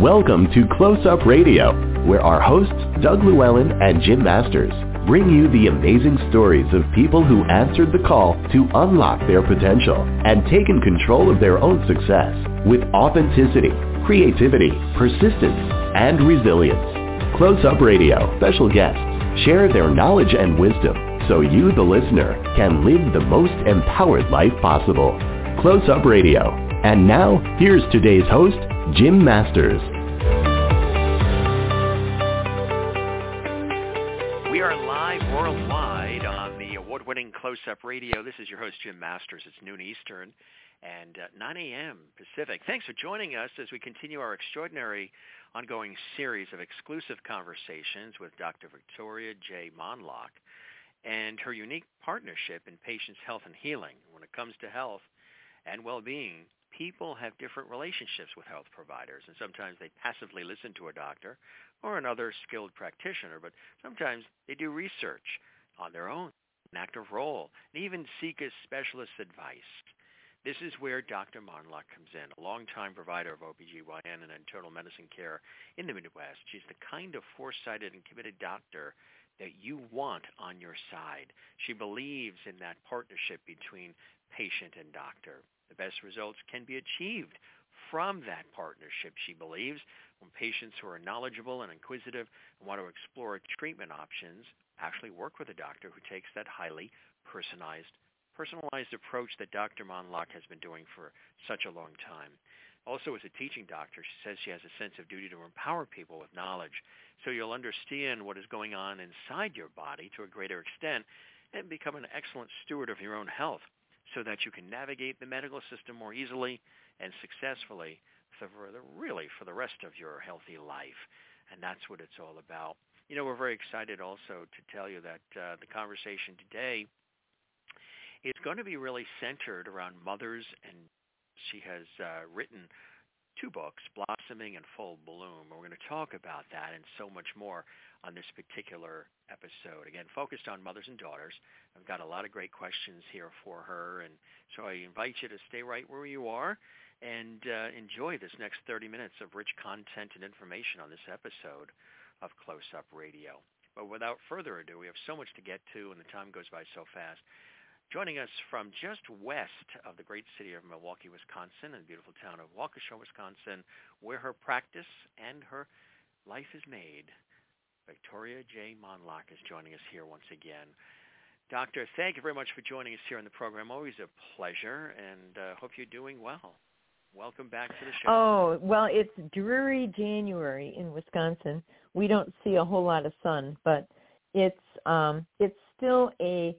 Welcome to Close Up Radio, where our hosts, Doug Llewellyn and Jim Masters, bring you the amazing stories of people who answered the call to unlock their potential and taken control of their own success with authenticity, creativity, persistence, and resilience. Close Up Radio special guests share their knowledge and wisdom so you, the listener, can live the most empowered life possible. Close Up Radio. And now, here's today's host, Jim Masters. We are live worldwide on the award-winning Close-Up Radio. This is your host, Jim Masters. It's noon Eastern and 9 a.m. Pacific. Thanks for joining us as we continue our extraordinary ongoing series of exclusive conversations with Dr. Victoria J. Monlock and her unique partnership in patients' health and healing. When it comes to health and well-being, people have different relationships with health providers, and sometimes they passively listen to a doctor or another skilled practitioner, but sometimes they do research on their own, an active role, and even seek a specialist's advice. This is where Dr. Monlock comes in, a longtime provider of OBGYN and internal medicine care in the Midwest. She's the kind of foresighted and committed doctor that you want on your side. She believes in that partnership between patient and doctor. The best results can be achieved from that partnership, she believes, when patients who are knowledgeable and inquisitive and want to explore treatment options actually work with a doctor who takes that highly personalized approach that Dr. Monlock has been doing for such a long time. Also, as a teaching doctor, she says she has a sense of duty to empower people with knowledge, so you'll understand what is going on inside your body to a greater extent and become an excellent steward of your own health, so that you can navigate the medical system more easily and successfully for the rest of your healthy life. And that's what it's all about. You know, we're very excited also to tell you that the conversation today is going to be really centered around mothers, and she has written 2 books, Blossoming and Full Bloom. And we're going to talk about that and so much more on this particular episode. Again, focused on mothers and daughters. I've got a lot of great questions here for her, and so I invite you to stay right where you are and enjoy this next 30 minutes of rich content and information on this episode of Close Up Radio. But without further ado, we have so much to get to, and the time goes by so fast. Joining us from just west of the great city of Milwaukee, Wisconsin, and the beautiful town of Waukesha, Wisconsin, where her practice and her life is made, Victoria J. Monlock is joining us here once again. Doctor, thank you very much for joining us here on the program. Always a pleasure, and hope you're doing well. Welcome back to the show. Oh, well, it's dreary January in Wisconsin. We don't see a whole lot of sun, but it's still a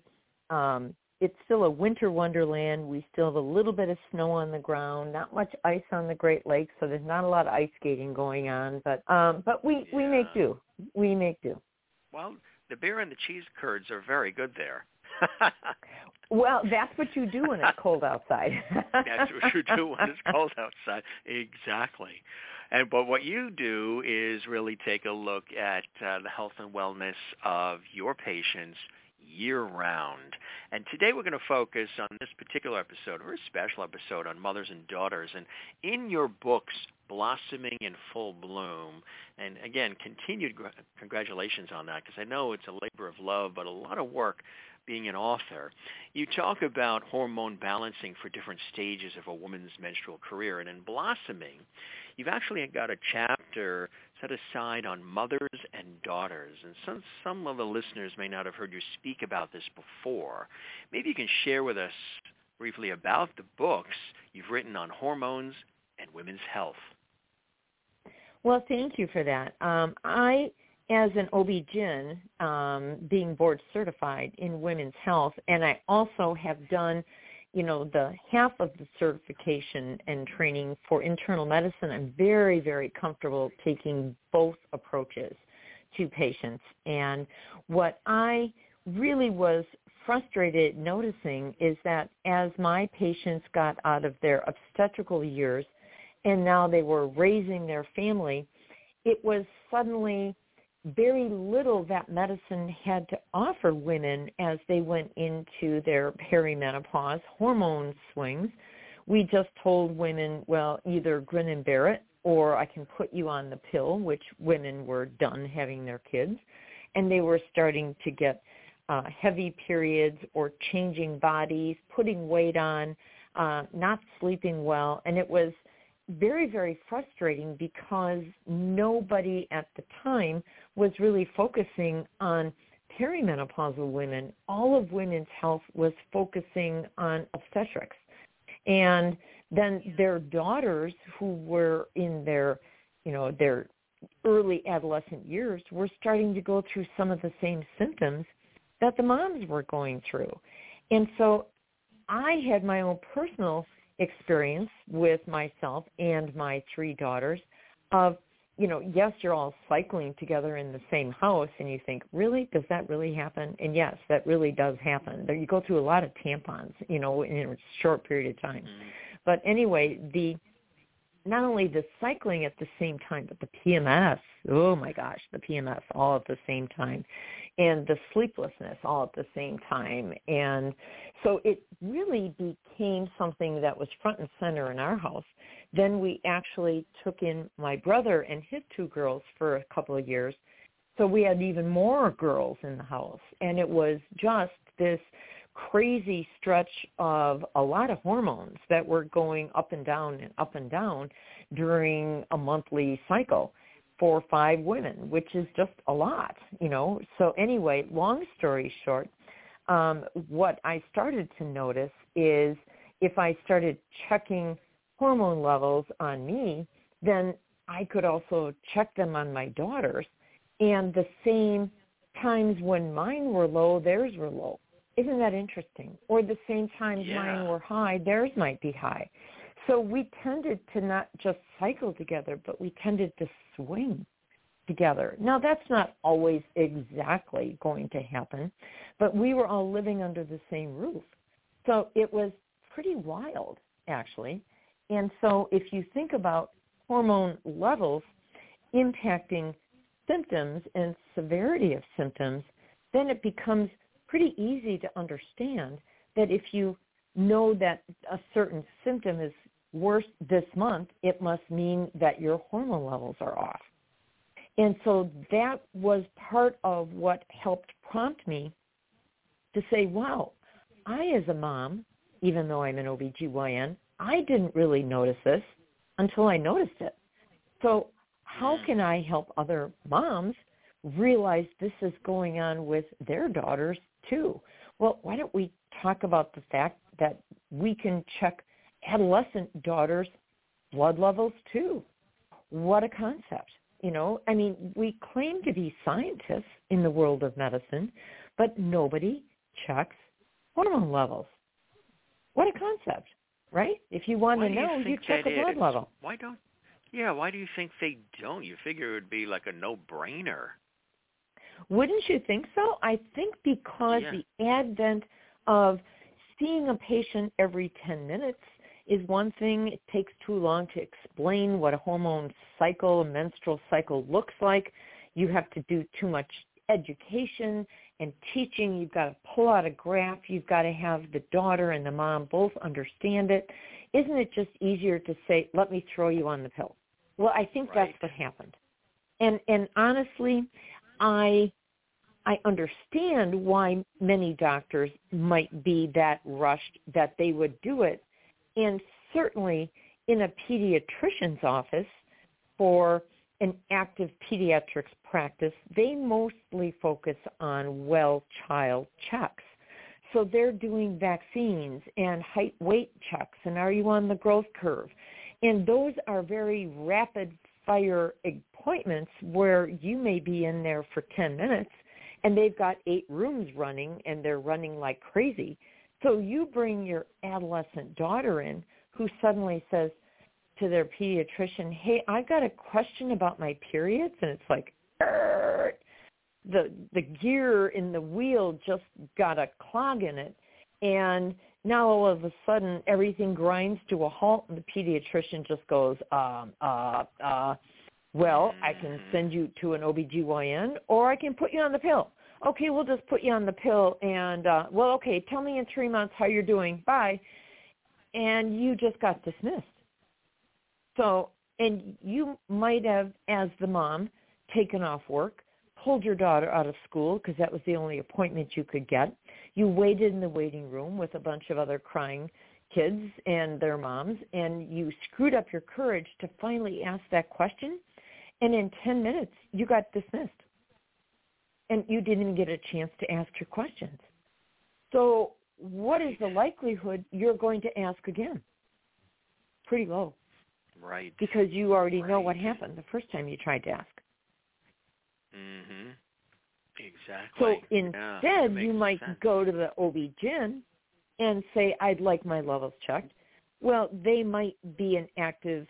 winter wonderland. We still have a little bit of snow on the ground, not much ice on the Great Lakes, so there's not a lot of ice skating going on. But we make do. We make do. Well, the beer and the cheese curds are very good there. Well, that's what you do when it's cold outside. That's what you do when it's cold outside. Exactly. But what you do is really take a look at the health and wellness of your patients year-round. And today we're going to focus on this particular episode, a very special episode on mothers and daughters. And in your books, Blossoming and Full Bloom, and again, continued congratulations on that, because I know it's a labor of love, but a lot of work being an author. You talk about hormone balancing for different stages of a woman's menstrual career. And in Blossoming, you've actually got a chapter set aside on mothers and daughters. And some of the listeners may not have heard you speak about this before. Maybe you can share with us briefly about the books you've written on hormones and women's health. Well, thank you for that. I, as an OB-GYN, being board certified in women's health, and I also have done, the half of the certification and training for internal medicine. I'm very, very comfortable taking both approaches to patients. And what I really was frustrated noticing is that as my patients got out of their obstetrical years and now they were raising their family, it was suddenly very little that medicine had to offer women as they went into their perimenopause, hormone swings. We just told women, well, either grin and bear it or I can put you on the pill, which women were done having their kids, and they were starting to get heavy periods or changing bodies, putting weight on, not sleeping well. And it was very, very frustrating because nobody at the time was really focusing on perimenopausal women. All of women's health was focusing on obstetrics. And then their daughters who were in their early adolescent years were starting to go through some of the same symptoms that the moms were going through. And so I had my own personal experience with myself and my 3 daughters of, yes, you're all cycling together in the same house, and you think, really? Does that really happen? And yes, that really does happen. You go through a lot of tampons, in a short period of time. Mm-hmm. But anyway, not only the cycling at the same time, but the PMS, oh my gosh, the PMS all at the same time, and the sleeplessness all at the same time. And so it really became something that was front and center in our house. Then we actually took in my brother and his 2 girls for a couple of years. So we had even more girls in the house. And it was just this crazy stretch of a lot of hormones that were going up and down during a monthly cycle for 5 women, which is just a lot, So anyway, long story short, what I started to notice is if I started checking hormone levels on me, then I could also check them on my daughters. And the same times when mine were low, theirs were low. Isn't that interesting? Or the same times mine were high, theirs might be high. So we tended to not just cycle together, but we tended to swing together. Now, that's not always exactly going to happen, but we were all living under the same roof. So it was pretty wild, actually. And so if you think about hormone levels impacting symptoms and severity of symptoms, then it becomes pretty easy to understand that if you know that a certain symptom is worse this month, it must mean that your hormone levels are off. And so that was part of what helped prompt me to say, wow, I as a mom, even though I'm an OBGYN, I didn't really notice this until I noticed it. So how can I help other moms realize this is going on with their daughters too? Well, why don't we talk about the fact that we can check adolescent daughters' blood levels too? What a concept. We claim to be scientists in the world of medicine, but nobody checks hormone levels. What a concept, right? If you want to know, you check a blood level. Why do you think they don't? You figure it would be like a no-brainer. Wouldn't you think so? I think because the advent of seeing a patient every 10 minutes is one thing. It takes too long to explain what a hormone cycle, a menstrual cycle looks like. You have to do too much education and teaching. You've got to pull out a graph. You've got to have the daughter and the mom both understand it. Isn't it just easier to say, let me throw you on the pill? Well, I think that's what happened. And honestly, I understand why many doctors might be that rushed that they would do it. And certainly in a pediatrician's office for an active pediatrics practice, they mostly focus on well-child checks. So they're doing vaccines and height weight checks and are you on the growth curve? And those are very rapid-fire appointments where you may be in there for 10 minutes and they've got 8 rooms running and they're running like crazy. So you bring your adolescent daughter in who suddenly says to their pediatrician, hey, I've got a question about my periods. And it's like, the gear in the wheel just got a clog in it. And now all of a sudden everything grinds to a halt and the pediatrician just goes, well, I can send you to an OBGYN or I can put you on the pill. Okay, we'll just put you on the pill and, okay, tell me in 3 months how you're doing. Bye. And you just got dismissed. So And you might have, as the mom, taken off work, pulled your daughter out of school because that was the only appointment you could get. You waited in the waiting room with a bunch of other crying kids and their moms, and you screwed up your courage to finally ask that question, and in 10 minutes, you got dismissed. And you didn't even get a chance to ask your questions. So what is the likelihood you're going to ask again? Pretty low. Right. Because you already know what happened the first time you tried to ask. Mm-hmm. Exactly. So instead, you might go to the OB-GYN and say, I'd like my levels checked. Well, they might be an active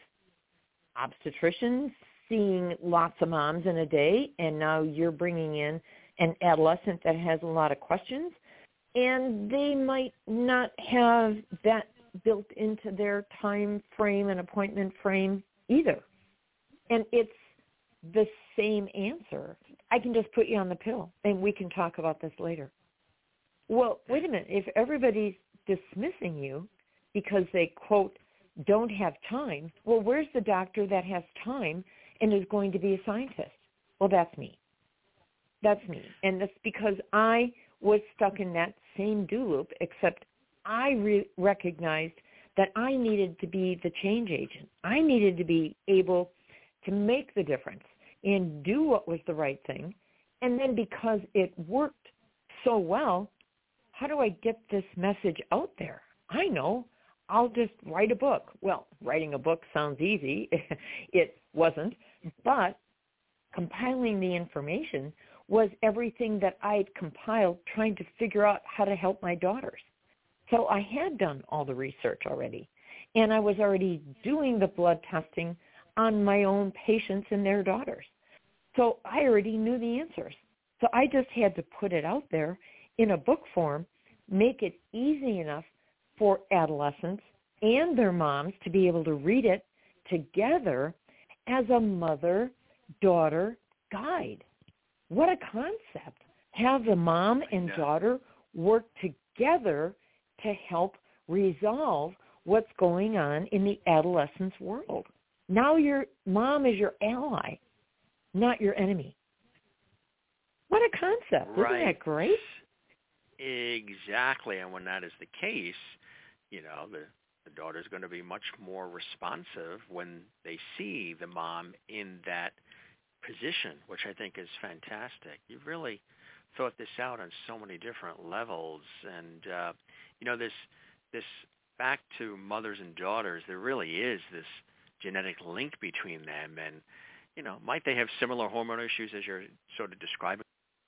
obstetrician seeing lots of moms in a day, and now you're bringing in an adolescent that has a lot of questions, and they might not have that built into their time frame and appointment frame either. And it's the same answer. I can just put you on the pill, and we can talk about this later. Well, wait a minute. If everybody's dismissing you because they, quote, don't have time, well, where's the doctor that has time and is going to be a scientist? Well, that's me. That's me. And that's because I was stuck in that same do loop, except I recognized that I needed to be the change agent. I needed to be able to make the difference and do what was the right thing. And then because it worked so well, how do I get this message out there? I know. I'll just write a book. Well, writing a book sounds easy. It wasn't. But compiling the information was everything that I'd compiled trying to figure out how to help my daughters. So I had done all the research already, and I was already doing the blood testing on my own patients and their daughters. So I already knew the answers. So I just had to put it out there in a book form, make it easy enough for adolescents and their moms to be able to read it together as a mother-daughter guide. What a concept. Have the mom and daughter work together to help resolve what's going on in the adolescent's world. Now your mom is your ally, not your enemy. What a concept. Right. Isn't that great? Exactly. And when that is the case, you know, the daughter's going to be much more responsive when they see the mom in that position, which I think is fantastic. You've really thought this out on so many different levels. And, you know, this back to mothers and daughters, there really is this genetic link between them. And, you know, might they have similar hormone issues as you're sort of describing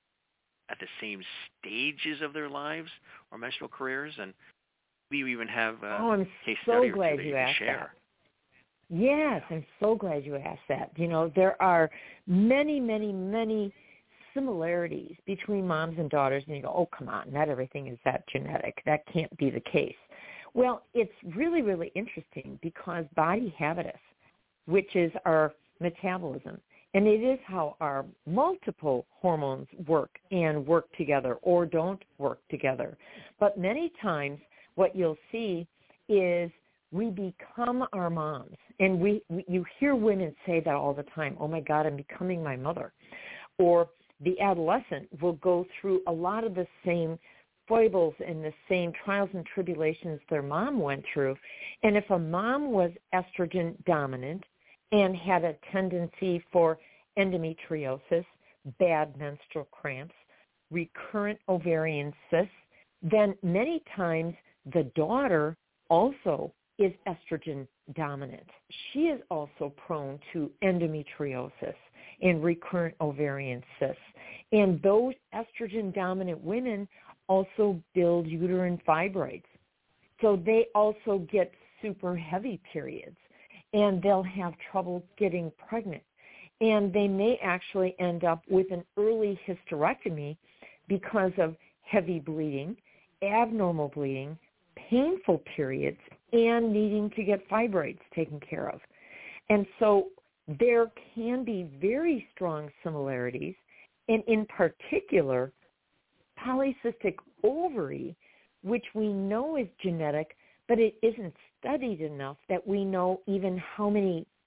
at the same stages of their lives or menstrual careers? And we even have I'm case so study glad or two you that you asked can share. That. Yes, I'm so glad you asked that. You know, there are many, many, many similarities between moms and daughters, and you go, oh, come on, not everything is that genetic. That can't be the case. Well, it's really, really interesting because body habitus, which is our metabolism, and it is how our multiple hormones work and work together or don't work together. But many times what you'll see is we become our moms. And you hear women say that all the time, oh, my God, I'm becoming my mother. Or the adolescent will go through a lot of the same foibles and the same trials and tribulations their mom went through. And if a mom was estrogen dominant and had a tendency for endometriosis, bad menstrual cramps, recurrent ovarian cysts, then many times the daughter also is estrogen dominant. She is also prone to endometriosis and recurrent ovarian cysts. And those estrogen dominant women also build uterine fibroids. So they also get super heavy periods, and they'll have trouble getting pregnant. And they may actually end up with an early hysterectomy because of heavy bleeding, abnormal bleeding, painful periods, and needing to get fibroids taken care of. And so there can be very strong similarities, and in particular, polycystic ovary, which we know is genetic, but it isn't studied enough that we know even how many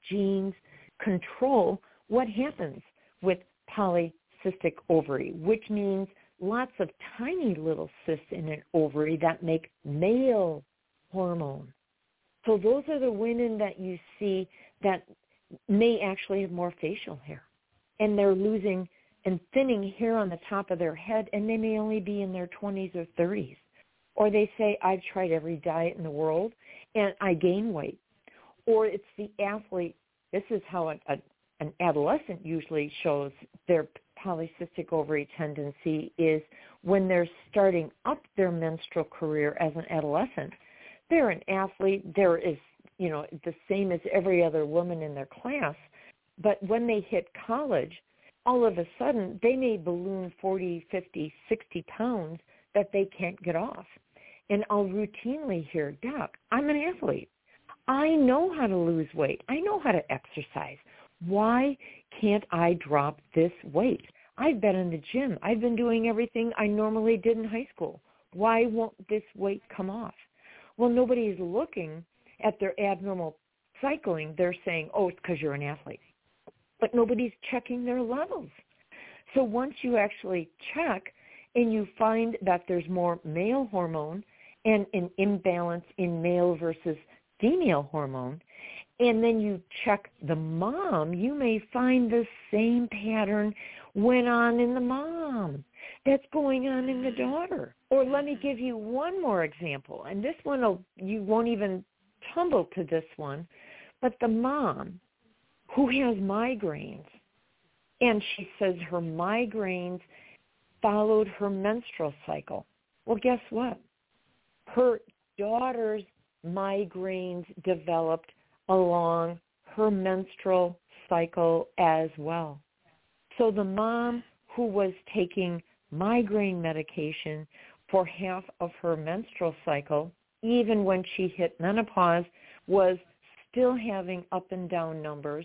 genes control what happens with polycystic ovary, which means lots of tiny little cysts in an ovary that make male hormone. So those are the women that you see that may actually have more facial hair, and they're losing and thinning hair on the top of their head, and they may only be in their 20s or 30s. Or they say, I've tried every diet in the world, and I gain weight. Or it's the athlete. This is how an adolescent usually shows their polycystic ovary tendency, is when they're starting up their menstrual career as an adolescent. They're an athlete. They're the same as every other woman in their class. But when they hit college, all of a sudden they may balloon 40, 50, 60 pounds that they can't get off. And I'll routinely hear, Doc, I'm an athlete. I know how to lose weight. I know how to exercise. Why can't I drop this weight? I've been in the gym. I've been doing everything I normally did in high school. Why won't this weight come off? Well, nobody's looking at their abnormal cycling. They're saying, oh, it's because you're an athlete. But nobody's checking their levels. So once you actually check and you find that there's more male hormone and an imbalance in male versus female hormone, and then you check the mom, you may find the same pattern went on in the mom that's going on in the daughter. Or let me give you one more example, and this one, you won't even tumble to this one, but the mom who has migraines, and she says her migraines followed her menstrual cycle. Well, guess what? Her daughter's migraines developed along her menstrual cycle as well. So the mom who was taking migraine medication for half of her menstrual cycle, even when she hit menopause, was still having up and down numbers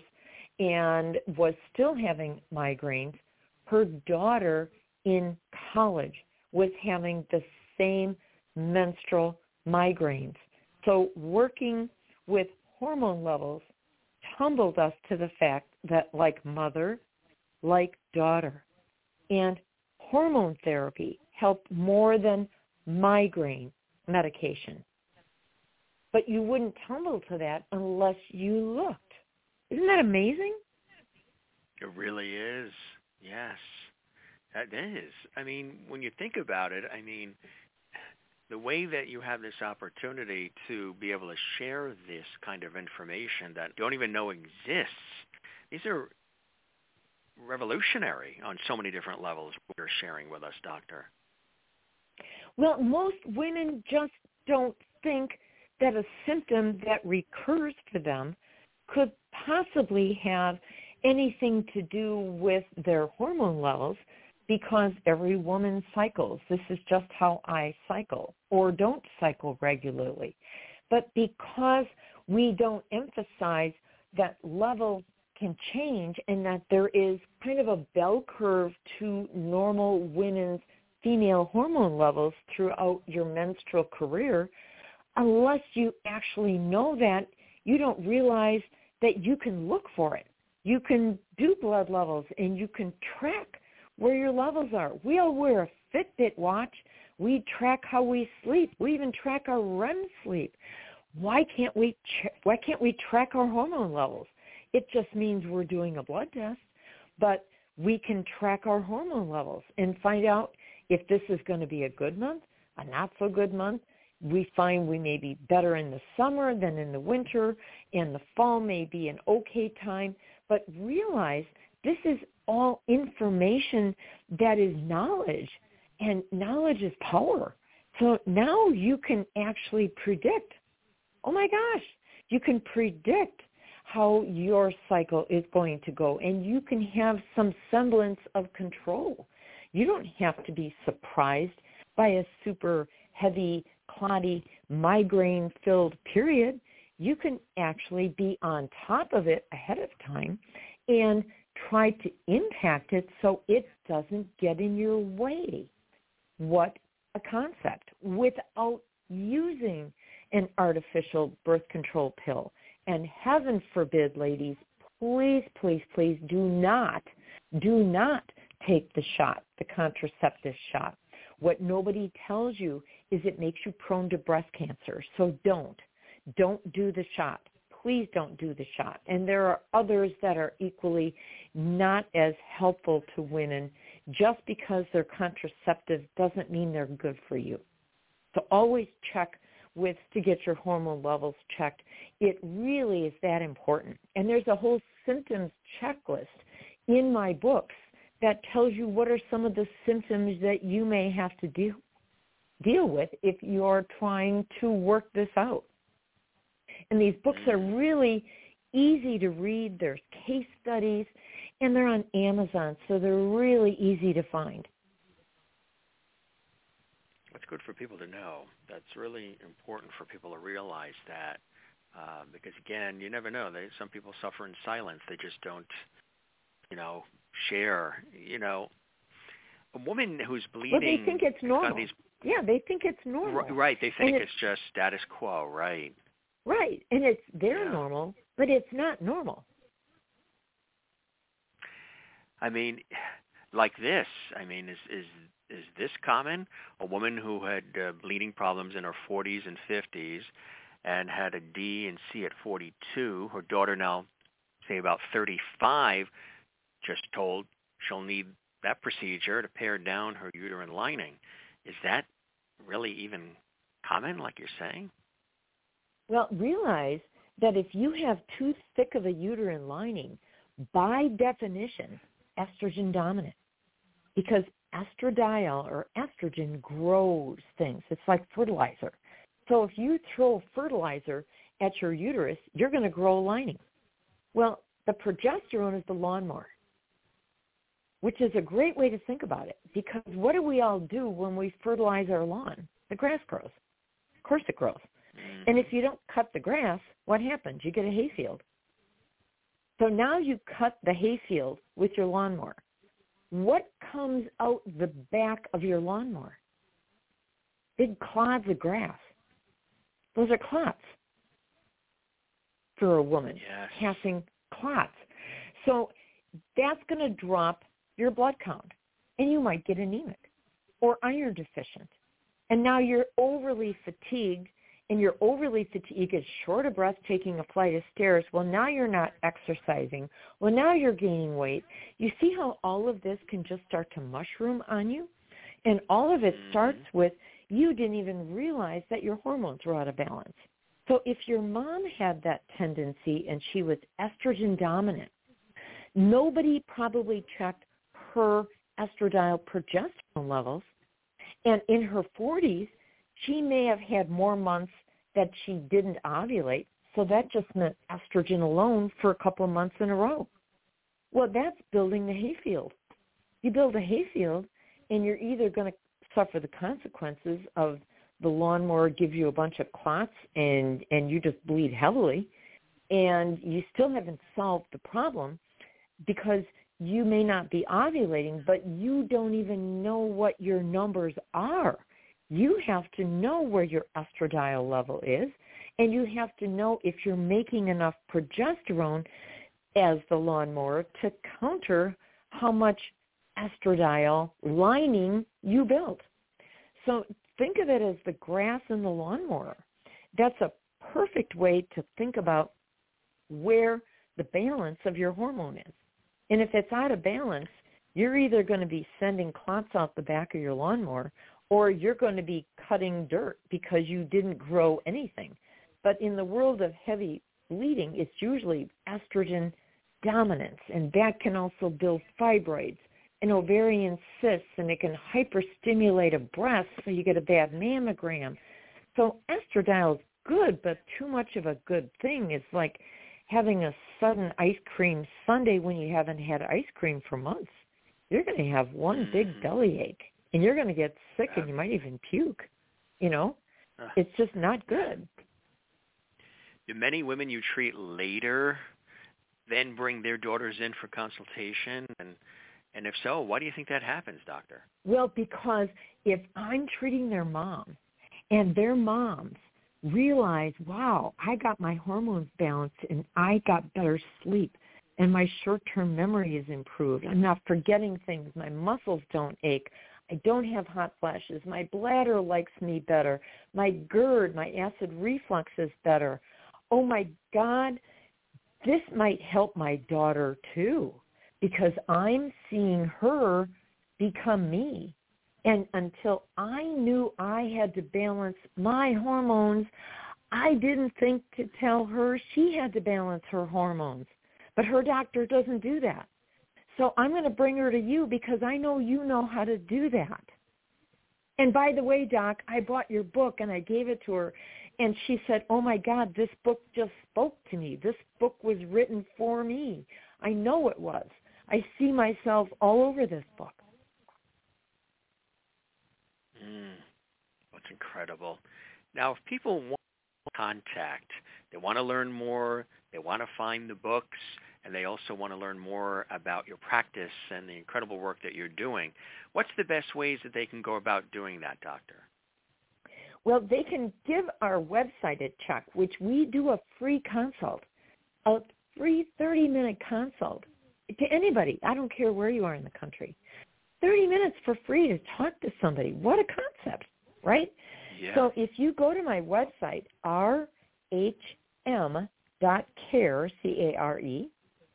and was still having migraines. Her daughter in college was having the same menstrual migraines. So working with hormone levels tumbled us to the fact that like mother, like daughter. And hormone therapy helped more than migraine medication. But you wouldn't tumble to that unless you looked. Isn't that amazing? It really is. Yes, that is. I mean, when you think about it, the way that you have this opportunity to be able to share this kind of information that you don't even know exists, these are revolutionary on so many different levels you're sharing with us, Doctor. Well, most women just don't think that a symptom that recurs to them could possibly have anything to do with their hormone levels, because every woman cycles. This is just how I cycle or don't cycle regularly. But because we don't emphasize that levels can change and that there is kind of a bell curve to normal women's female hormone levels throughout your menstrual career, unless you actually know that, you don't realize that you can look for it. You can do blood levels and you can track where your levels are. We all wear a Fitbit watch. We track how we sleep. We even track our REM sleep. Why can't we track our hormone levels? It just means we're doing a blood test, but we can track our hormone levels and find out if this is going to be a good month, a not so good month. We find we may be better in the summer than in the winter, and the fall may be an okay time, but realize this is all information that is knowledge, and knowledge is power. So now you can actually predict. Oh my gosh, you can predict how your cycle is going to go, and you can have some semblance of control. You don't have to be surprised by a super heavy, clotty, migraine-filled period. You can actually be on top of it ahead of time and try to impact it so it doesn't get in your way. What a concept, without using an artificial birth control pill And heaven forbid, ladies, please, please, please do not take the shot, the contraceptive shot. What nobody tells you is it makes you prone to breast cancer. So don't do the shot. Please don't do the shot. And there are others that are equally not as helpful to women. Just because they're contraceptive doesn't mean they're good for you. So always check to get your hormone levels checked. It really is that important. And there's a whole symptoms checklist in my books that tells you what are some of the symptoms that you may have to deal with if you're trying to work this out. And these books are really easy to read. There's case studies, and they're on Amazon, so they're really easy to find. That's good for people to know. That's really important for people to realize that because, again, you never know. Some people suffer in silence. They just don't, share. A woman who's bleeding. Well, they think it's normal. They think it's normal. Right. They think it's just status quo. Right. Right. And it's their normal, but it's not normal. I mean, like this. I mean, is this common? A woman who had bleeding problems in her 40s and 50s and had a D and C at 42, her daughter now, say about 35, just told she'll need that procedure to pare down her uterine lining. Is that really even common, like you're saying? Well, realize that if you have too thick of a uterine lining, by definition, estrogen dominant, because estradiol or estrogen grows things. It's like fertilizer. So if you throw fertilizer at your uterus, you're going to grow a lining. Well, the progesterone is the lawnmower, which is a great way to think about it, because what do we all do when we fertilize our lawn? The grass grows. Of course it grows. And if you don't cut the grass, what happens? You get a hayfield. So now you cut the hayfield with your lawnmower. What comes out the back of your lawnmower? Big clods of grass. Those are clots for a woman, passing clots. So that's going to drop your blood count, and you might get anemic or iron deficient. And now you're overly fatigued, and you're overly fatigued, is short of breath, taking a flight of stairs. Well, now you're not exercising. Well, now you're gaining weight. You see how all of this can just start to mushroom on you? And all of it starts with you didn't even realize that your hormones were out of balance. So if your mom had that tendency and she was estrogen dominant, nobody probably checked her estradiol progesterone levels. And in her 40s, she may have had more months that she didn't ovulate, so that just meant estrogen alone for a couple of months in a row. Well, that's building the hayfield. You build a hayfield, and you're either going to suffer the consequences of the lawnmower gives you a bunch of clots and you just bleed heavily, and you still haven't solved the problem because you may not be ovulating, but you don't even know what your numbers are. You have to know where your estradiol level is, and you have to know if you're making enough progesterone as the lawnmower to counter how much estradiol lining you built. So think of it as the grass and the lawnmower. That's a perfect way to think about where the balance of your hormone is. And if it's out of balance, you're either going to be sending clots out the back of your lawnmower, or you're going to be cutting dirt because you didn't grow anything. But in the world of heavy bleeding, it's usually estrogen dominance, and that can also build fibroids and ovarian cysts, and it can hyperstimulate a breast so you get a bad mammogram. So estradiol is good, but too much of a good thing is like having a sudden ice cream sundae when you haven't had ice cream for months. You're going to have one big bellyache, and you're going to get sick, and you might even puke. It's just not good. Do many women you treat later then bring their daughters in for consultation? And if so, why do you think that happens, doctor? Well, because if I'm treating their mom and their moms realize, wow, I got my hormones balanced and I got better sleep and my short-term memory is improved. I'm not forgetting things. My muscles don't ache. I don't have hot flashes. My bladder likes me better. My GERD, my acid reflux is better. Oh, my God, this might help my daughter too, because I'm seeing her become me. And until I knew I had to balance my hormones, I didn't think to tell her she had to balance her hormones. But her doctor doesn't do that. So I'm going to bring her to you because I know you know how to do that. And by the way, Doc, I bought your book and I gave it to her. And she said, oh, my God, this book just spoke to me. This book was written for me. I know it was. I see myself all over this book. That's incredible. Now, if people want contact, they want to learn more, they want to find the books, and they also want to learn more about your practice and the incredible work that you're doing, what's the best ways that they can go about doing that, Doctor? Well, they can give our website a check, which we do a free consult, a free 30-minute consult to anybody. I don't care where you are in the country. 30 minutes for free to talk to somebody. What a concept, right? Yeah. So if you go to my website, rhm.care, C-A-R-E,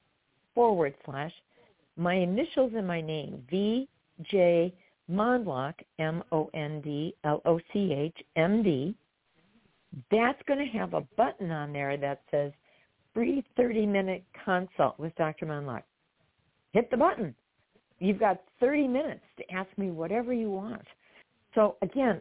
/ my initials in my name, V.J. Mondloch, M-O-N-D-L-O-C-H, M-D, that's going to have a button on there that says free 30-minute consult with Dr. Mondloch. Hit the button. You've got 30 minutes to ask me whatever you want. So again,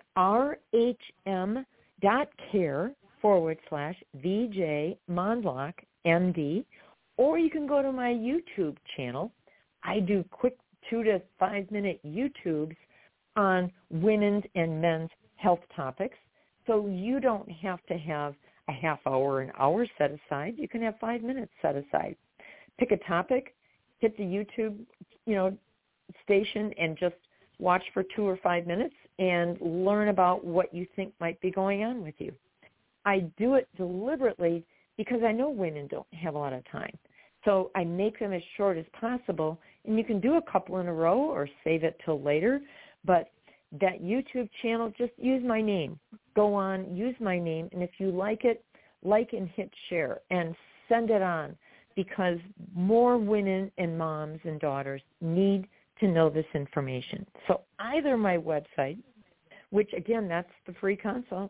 rhm.care / VJ Mondloch, MD, or you can go to my YouTube channel. I do quick 2 to 5 minute YouTubes on women's and men's health topics. So you don't have to have a half hour, an hour set aside. You can have 5 minutes set aside. Pick a topic, hit the YouTube, station and just watch for 2 or 5 minutes and learn about what you think might be going on with you. I do it deliberately because I know women don't have a lot of time. So I make them as short as possible, and you can do a couple in a row or save it till later. But that YouTube channel, just use my name. Go on, use my name, and if you like it, like and hit share and send it on, because more women and moms and daughters need to know this information. So either my website, which again, that's the free consult,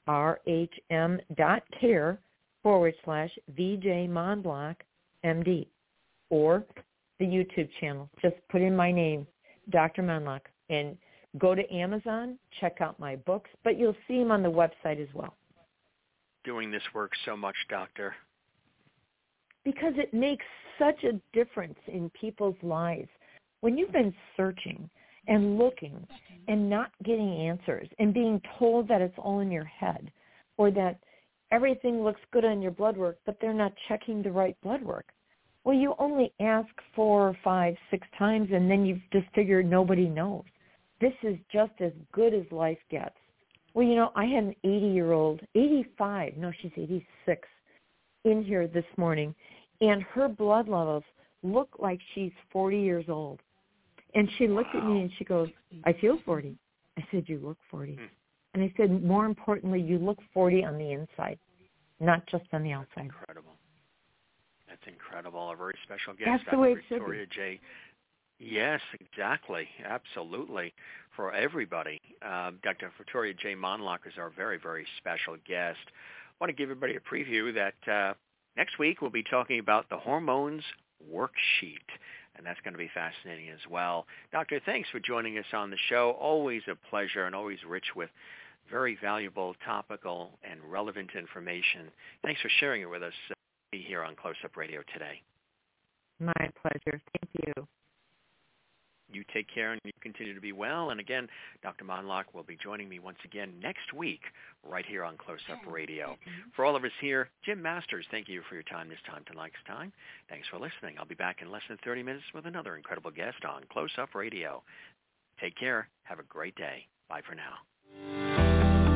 rhm.care / VJ Mondloch, MD, or the YouTube channel. Just put in my name, Dr. Mondloch, and go to Amazon, check out my books, but you'll see them on the website as well. Doing this work so much, Doctor. Because it makes such a difference in people's lives. When you've been searching and looking and not getting answers and being told that it's all in your head, or that everything looks good on your blood work, but they're not checking the right blood work. Well, you only ask 4 or 5, 6 times, and then you've just figured nobody knows. This is just as good as life gets. Well, I had an 80-year-old, 85, no, she's 86, in here this morning, and her blood levels look like she's 40 years old. And she looked at me and she goes, I feel 40. I said, you look 40. And I said, more importantly, you look 40 on the inside, not just on the outside. That's incredible. That's incredible. A very special guest, That's the way it should Victoria be. J. Yes, exactly. Absolutely. For everybody. Dr. Victoria J. Mondloch is our very, very special guest. I want to give everybody a preview that next week we'll be talking about the hormones worksheet, and that's going to be fascinating as well. Doctor, thanks for joining us on the show. Always a pleasure and always rich with very valuable, topical, and relevant information. Thanks for sharing it with us here on Close Up Radio today. My pleasure. Thank you. You take care and you continue to be well. And again, Dr. Mondloch will be joining me once again next week right here on Close Up Radio. For all of us here, Jim Masters, thank you for your time this time to next time. Thanks for listening. I'll be back in less than 30 minutes with another incredible guest on Close Up Radio. Take care. Have a great day. Bye for now.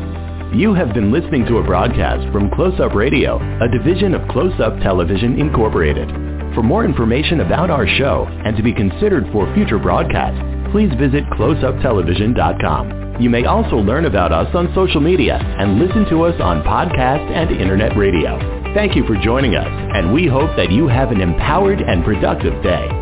You have been listening to a broadcast from Close Up Radio, a division of Close Up Television Incorporated. For more information about our show and to be considered for future broadcasts, please visit closeuptelevision.com. You may also learn about us on social media and listen to us on podcast and internet radio. Thank you for joining us, and we hope that you have an empowered and productive day.